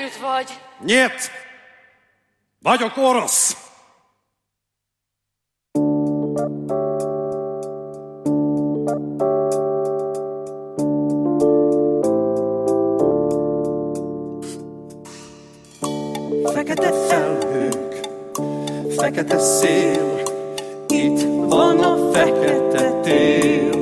menekült vagy? Nyet! Vagyok orosz! Fekete felhők, fekete szél, itt van a fekete tél.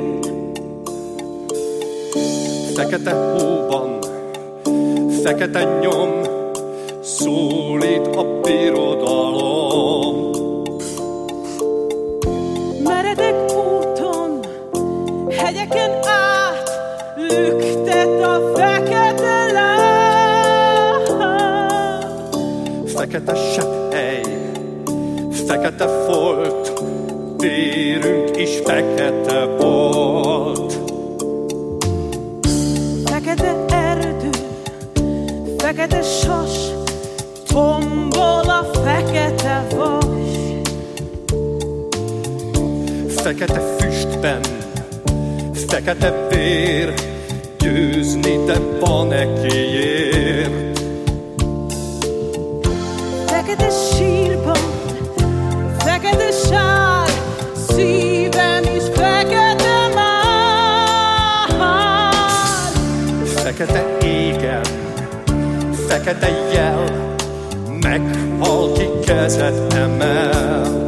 Fekete hóban, fekete nyom, szólít a birodalom. Meredek úton, hegyeken át, lüktet a fekete láb. Fekete sepphely, fekete folt, térünk is fekete volt. Fekete erdő, fekete sas, tombol a fekete vas. Fekete füstben, fekete vér, győzni te van-e kiér. Fekete sírban, fekete sár, szívem is fekete már. Fekete égen, fekete jel, meghal, ki kezet emel.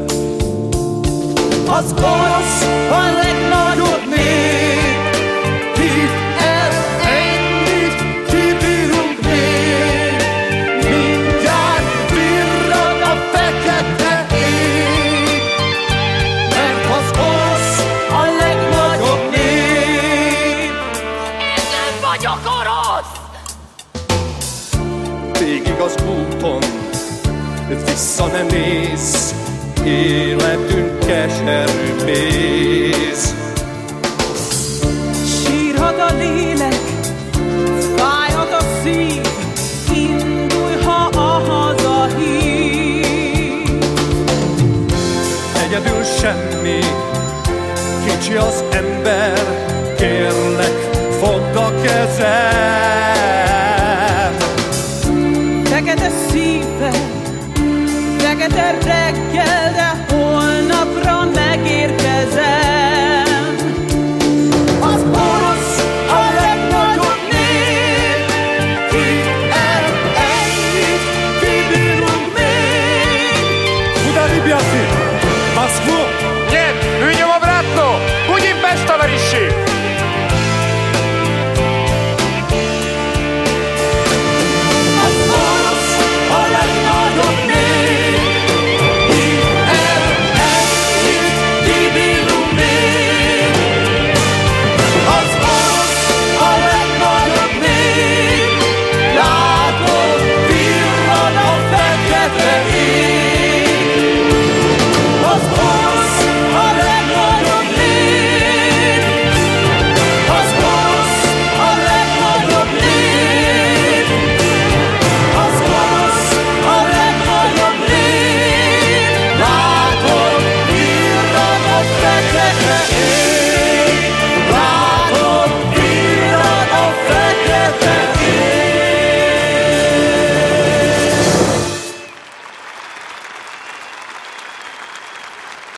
Az orosz a legnagyobb nép, Hidd el, ennyit kibírunk még, mindjárt virrad a fekete ég, mert az orosz a legnagyobb nép. Én nem vagyok orosz! Végig az úton, vissza ne nézz, életünk keserű méz. Sírhat a lélek, fájhat a szív, indulj, ha a haza hív. Egyedül semmi, kicsi az ember, kérlek, fogd a kezem. Fekete szívvel, fekete reggel, de holnapra megérkezem. Az orosz a legnagyobb nép, hidd el, ennyit kibírunk még. Куда, ребята? В Москву? Нет, идем обратно! Будем пешь, товарищи! Az orosz a legnagyobb nép, hidd el, ennyit kibírunk még. Az orosz a legnagyobb nép, látod, virrad a fekete ég. Az orosz a legnagyobb nép, az orosz a legnagyobb nép, az orosz a legnagyobb nép, látod, virrad a fekete ég.